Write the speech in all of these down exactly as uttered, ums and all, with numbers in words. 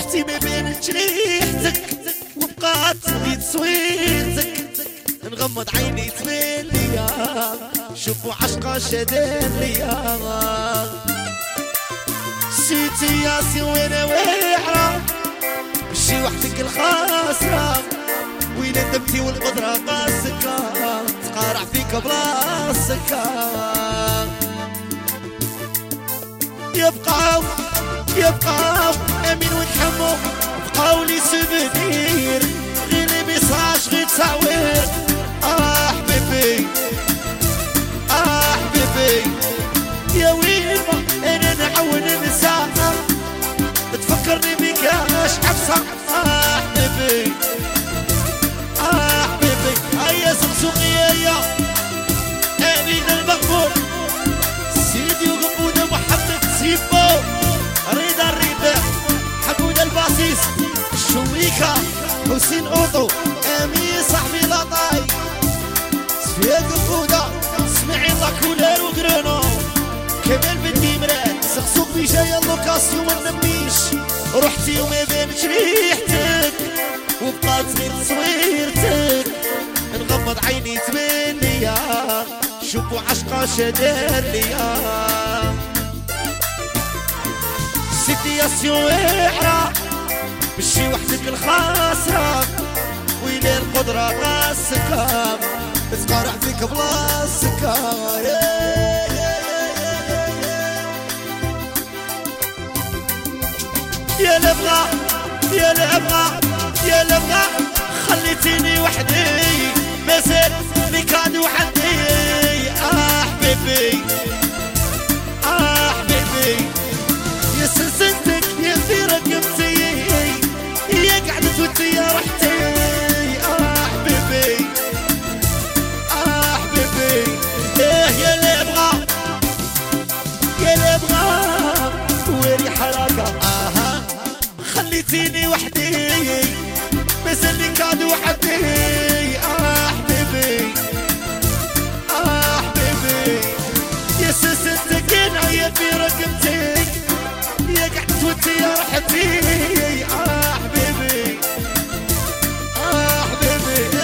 رحتي ما بين ريحتك وبقات في تصويرتك، نغمض عيني تبين ليا شوفوا عشقة شدان ليا. سيتي يا سي وانا واعرة مشي وحدك الخاسرة، وين ندمتي والقدرة قاسك تقارع فيك براسك. يبقاو يبقاو امين وتحمو بقاو لي سوفونير، غير لي ميساج غير تصاوير. اه حبيبي اه حبيبي يا وين انا نعاون نساء تفكرني بك اش عبسة. اه حبيبي اه حبيبي هيا سقسوقيا يا امين المقبول، سيدي وغبودة محمد سيبو، رضا الرباح حمود الباسيس، شويكا حسين اوطو، امين صاحبي لطاي، سفيا غبودة سمعي الله كولار وقرنو، كمال بنتي مراد سقسوق بجاية اللوكاسيو ما نميش. رحتي وما بانش ريحتك وبقات غير تصويرتك، نغمض عيني تبين ليا شوفوا عشقة شدان ليا. سيتياسيون واعرة مشي وحدك الخاسرة، ويلي القدرة قاسك تقارع فيك بلاصك. يا لبغى يا لبغى يا لبغى خليتيني وحدي مازال ميكاد وحدي. اه حبيبي اه حبيبي يا سلسلتك يا في رقبتي يا قعدت وانتي يا رحتي. اه حبيبي اه حبيبي ايه يا لبغى يا لبغى ويلي حركة. اها خليتيني وحدي مازال ميكاد وحدي. اه حبيبي اه حبيبي يا سلسلتك يا في رقبتي يا قعدت وانتي يا رحتي. اه حبيبي اه حبيبي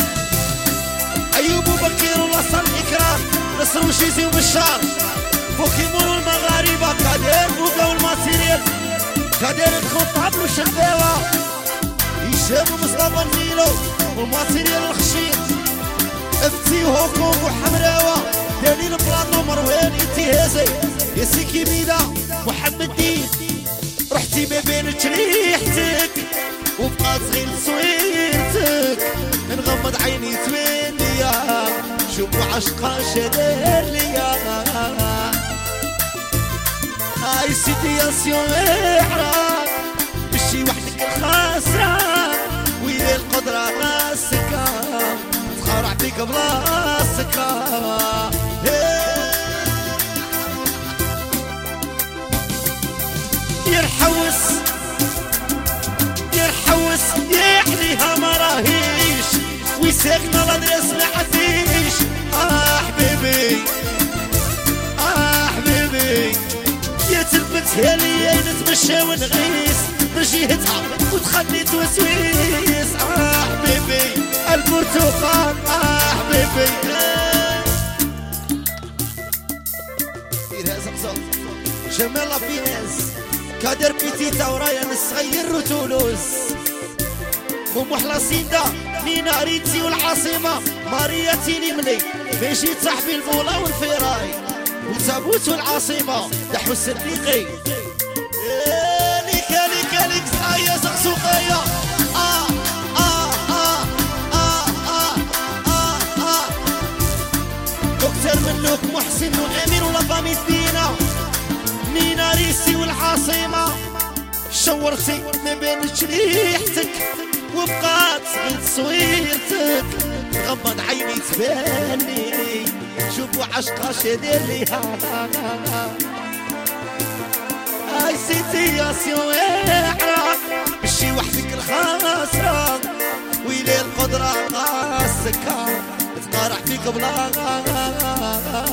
ايوب وبكير ووصل اكرام نصر وشيزي وبشار، بوكيمون والمغاربة كادير بوكا والماتيريال، كادير الخطاب وشنباوة هشام ومصطفى النيلو والماتيريال الخشيم، افتي وهوكوك وحمراوة دليل بلاطو مروان انتهازي يا سيكي ميدا محمد دين. رحتي ما بين ريحتك وبقات غير تصويرتك، نغمض عيني تبين ليا شوفوا عشقة شدار ليا. هاي سيتياسيون واعرة مشي وحدك الخاسرة، ويلي القدرة قاسك تقارع فيك بلاصك. يرحوس يرحوس يحليها مراهيش ويساقنا لدرس ما حديش. اه حبيبي اه حبيبي يا تلبتها ليا نتمشى ونغيس بجهتها وتخلي توسويس. اه حبيبي البرتقال اه حبيبي فيناز مصاب جمال فيناز كادر بيتيتا ورايا نصغير وتولوز ومحلصين دا نينا ريتي والعاصمة مارياتي نملي بيجي صاحبي الفولا والفيراي وتابوت والعاصمة دحوس الريقي. ليكا ليكا ليك صايا سقسوقيا. آه آه آه آه آه آه آه دكتور ملوك محسن وأمين ولافامي بينا نينا ريسي والعاصمة. شورتي ما بين ريحتك وبقات غير تصويرتك، غمض عيني تباني شوفوا عشقة شدير ليها. هاي سيتياسيون واعرة مشي وحدك الخاسرة، ويلي القدرة قاسك تقارع فيك بلا